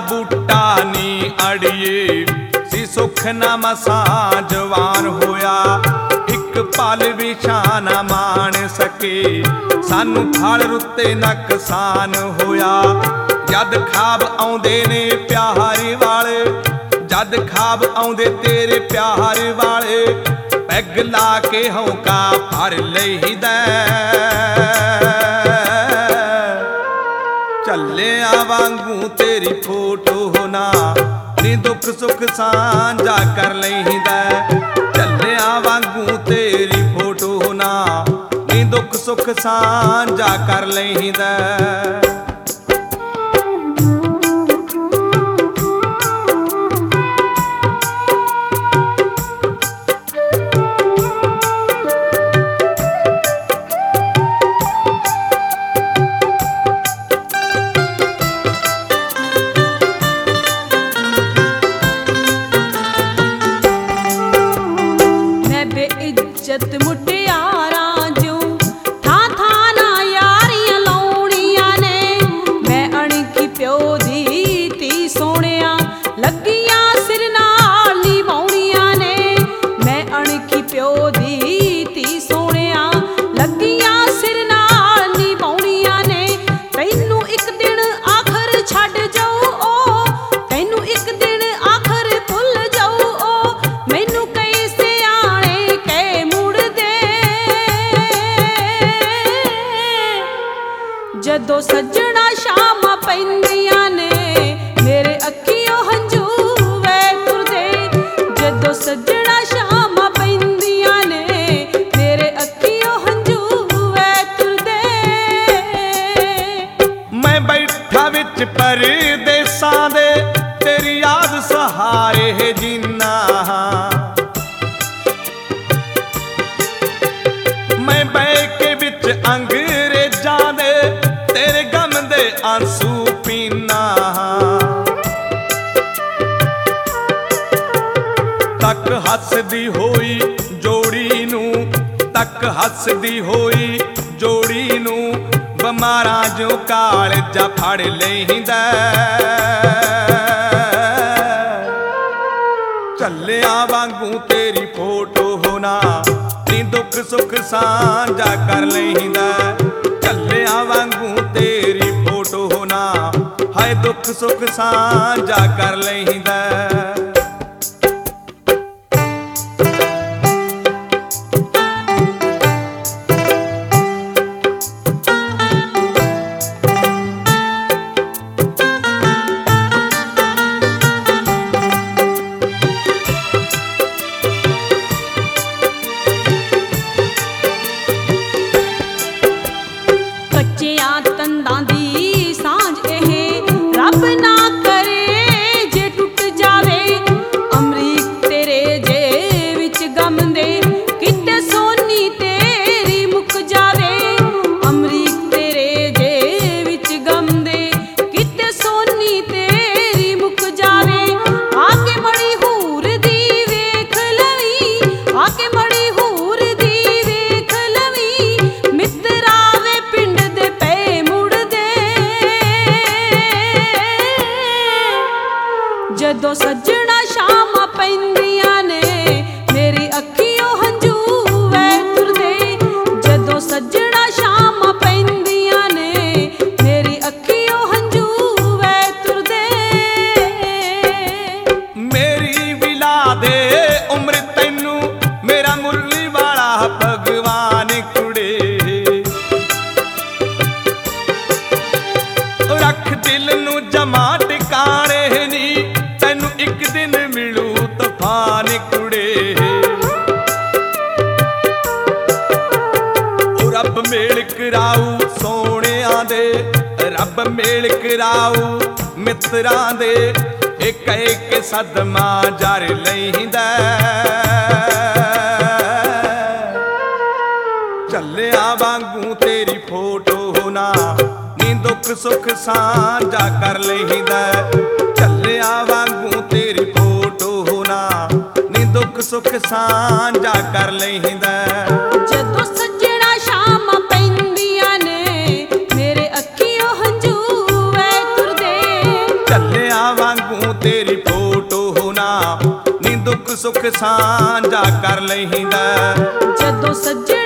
बूटा नी अड़िए सी सुख ना मसां जवान होया। एक पल भी शाना माण सके सानू फल रुत्ते नकसान होया। जद खाब आउंदे ने प्यार वाले, जद खाब आउंदे तेरे प्यार वाले, पैग ला के हौका फड़ लईदा। झल्लिया वांगू तेरी फोटो ना नी दुख सुख सांझा कर लईदा। झल्लिया वांगू तेरी फोटो ना नी दुख सुख सांझा कर लईदा। इज्जत मुटियारा जो थां थां ना यारियां लाउणियां ने। मैं अणखी प्यो दी धी सोहणिया लगियां सिर नाल निभाउणियां ने। मैं अणखी प्यो दी धी सोहणिया लगियां सिर नाल निभाउणियां ने। तैनू एक दिन आखर छड्ड जाऊ ओ, तैनू एक दिन आखर भुल जाऊ ओ। मैनू कई सियाणे कह मुड़दे जदों सजना शामां पैंदियां ने मेरे अखियों हंझू वै तुरदे। जदों सजना शामां पैंदियां ने मेरे अखियों हंझू वै तुरदे। मैं बैठा विच परदेसां दे तेरी याद सहारे जीना। मैं बह के विच अंग्रेजां दे तेरे गम दे आंसू पीना। तक हसदी होई जोड़ी नू, तक हसदी होई जोड़ी नू, बमारां जो कालजा फड़ लईदा। झल्लिया वांगू तेरी फोटो होना नी दुख सुख सांझा कर लईदा। झल्लिया वांगू तेरी फोटो होना हाय दुख सुख सांझा कर लईदा। तंदां दी सांझ एह रब ना करे जे टुट जावे। अमरीक तेरे जे विच गम दे किते सोनी तेरी मुक जावे। अमरीक तेरे जे विच गम दे किते सोनी तेरी मुक जावे। आके मड़ी हूर दी वेख लवी, आके मड़ी हूर दी वेख लवी। मित्रा वे पिंड दे जदों सजना शामां पैंदियां ने मेरी अखियों हंझू वै तुरदे। जदों सजना शामां पैंदियां ने मेरी अखियों हंझू वै तुरदे। मेरी विला दे उम्र तैनू मेरा मुरली वाला भगवान कुड़े। रख दिल नू जमा टिकाणे नी तैनू एक दिन मिलू तूफान कुड़े। रब मेल कराऊ सोहणियां दे, रब मेल कराऊ मित्रां दे। एक एक सदमा जर लईदा। झल्लिया वांगू तेरी फोटो होना नी दुख सुख सांझा कर लईदा। झल्लिया वांगू तेरी फोटो होना नी दुख सुख सांझा कर लईदा। जदों सजना शामां पैंदियां ने मेरे अखियों हंझू वै तुरदे। झल्लिया ਸੁਖ ਸਾਂਝਾ ਕਰ ਲਈਂਦਾ। ਜਦੋਂ ਸੱਜਣ